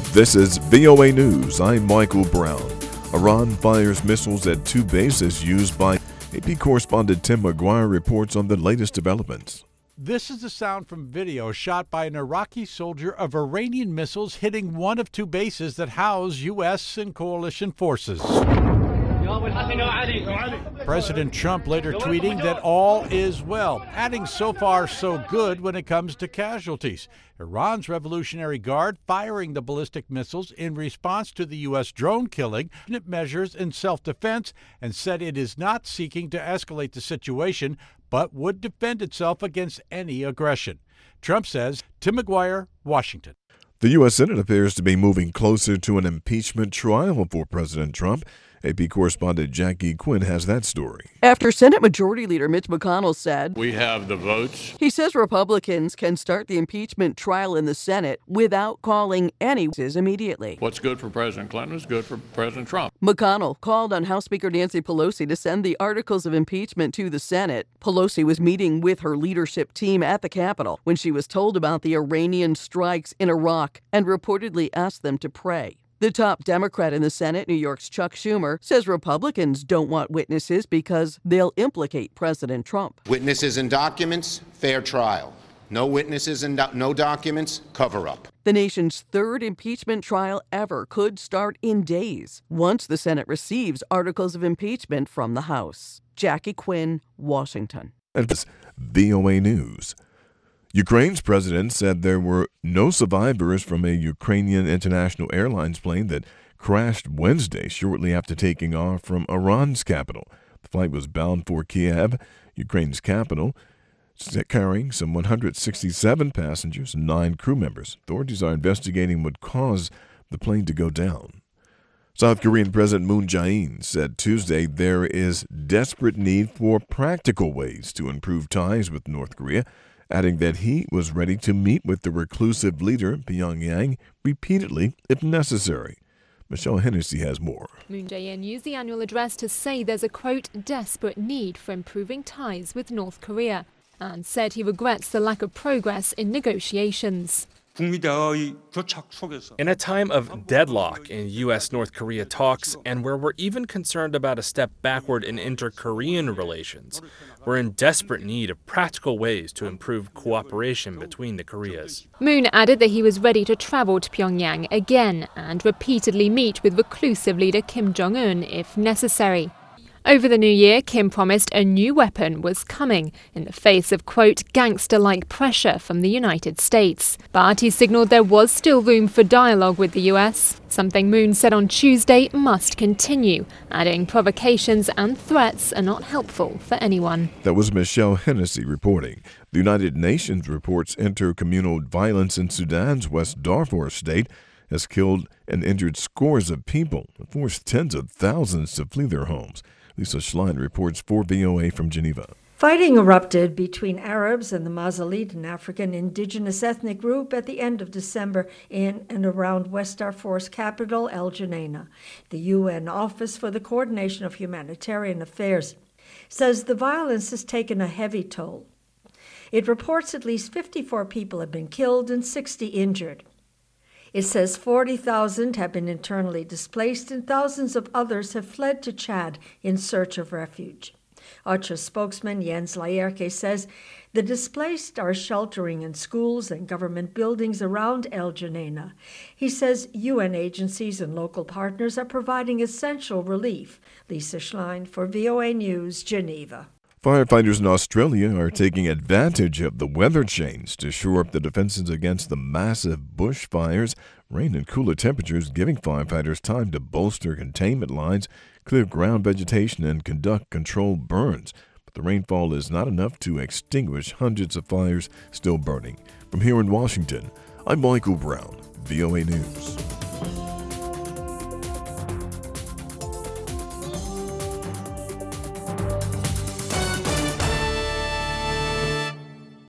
This is VOA News. I'm Michael Brown. Iran fires missiles at two bases used by AP correspondent Tim McGuire reports on the latest developments. This is the sound from video shot by an Iraqi soldier of Iranian missiles hitting one of two bases that house U.S. and coalition forces. President Trump later tweeting that all is well, adding so far so good when it comes to casualties. Iran's Revolutionary Guard firing the ballistic missiles in response to the U.S. drone killing, measures in self-defense, and said it is not seeking to escalate the situation, but would defend itself against any aggression. Trump says. Tim McGuire, Washington. The U.S. Senate appears to be moving closer to an impeachment trial for President Trump. AP correspondent Jackie Quinn has that story. After Senate Majority Leader Mitch McConnell said, "We have the votes." He says Republicans can start the impeachment trial in the Senate without calling any witnesses immediately. What's good for President Clinton is good for President Trump. McConnell called on House Speaker Nancy Pelosi to send the articles of impeachment to the Senate. Pelosi was meeting with her leadership team at the Capitol when she was told about the Iranian strikes in Iraq and reportedly asked them to pray. The top Democrat in the Senate, New York's Chuck Schumer, says Republicans don't want witnesses because they'll implicate President Trump. Witnesses and documents, fair trial. No witnesses and no documents, cover up. The nation's third impeachment trial ever could start in days once the Senate receives articles of impeachment from the House. Jackie Quinn, Washington. And this VOA News. Ukraine's president said there were no survivors from a Ukrainian International Airlines plane that crashed Wednesday shortly after taking off from Iran's capital. The flight was bound for Kiev, Ukraine's capital, carrying some 167 passengers and 9 crew members. Authorities are investigating what caused the plane to go down. South Korean President Moon Jae-in said Tuesday there is desperate need for practical ways to improve ties with North Korea, adding that he was ready to meet with the reclusive leader, Pyongyang, repeatedly if necessary. Michelle Hennessy has more. Moon Jae-in used the annual address to say there's a, quote, desperate need for improving ties with North Korea, and said he regrets the lack of progress in negotiations. In a time of deadlock in U.S.-North Korea talks, and where we're even concerned about a step backward in inter-Korean relations, we're in desperate need of practical ways to improve cooperation between the Koreas. Moon added that he was ready to travel to Pyongyang again and repeatedly meet with reclusive leader Kim Jong-un if necessary. Over the new year, Kim promised a new weapon was coming in the face of, quote, gangster-like pressure from the United States. But he signaled there was still room for dialogue with the U.S., something Moon said on Tuesday must continue, adding provocations and threats are not helpful for anyone. That was Michelle Hennessy reporting. The United Nations reports intercommunal violence in Sudan's West Darfur state has killed and injured scores of people and forced tens of thousands to flee their homes. Lisa Schlein reports for VOA from Geneva. Fighting erupted between Arabs and the Mazalit, an African indigenous ethnic group, at the end of December in and around West Darfur's capital, El Geneina. The UN Office for the Coordination of Humanitarian Affairs says the violence has taken a heavy toll. It reports at least 54 people have been killed and 60 injured. It says 40,000 have been internally displaced and thousands of others have fled to Chad in search of refuge. OCHA spokesman Jens Laerke says the displaced are sheltering in schools and government buildings around El Geneina. He says UN agencies and local partners are providing essential relief. Lisa Schlein for VOA News, Geneva. Firefighters in Australia are taking advantage of the weather change to shore up the defenses against the massive bushfires. Rain and cooler temperatures giving firefighters time to bolster containment lines, clear ground vegetation, and conduct controlled burns. But the rainfall is not enough to extinguish hundreds of fires still burning. From here in Washington, I'm Michael Brown, VOA News.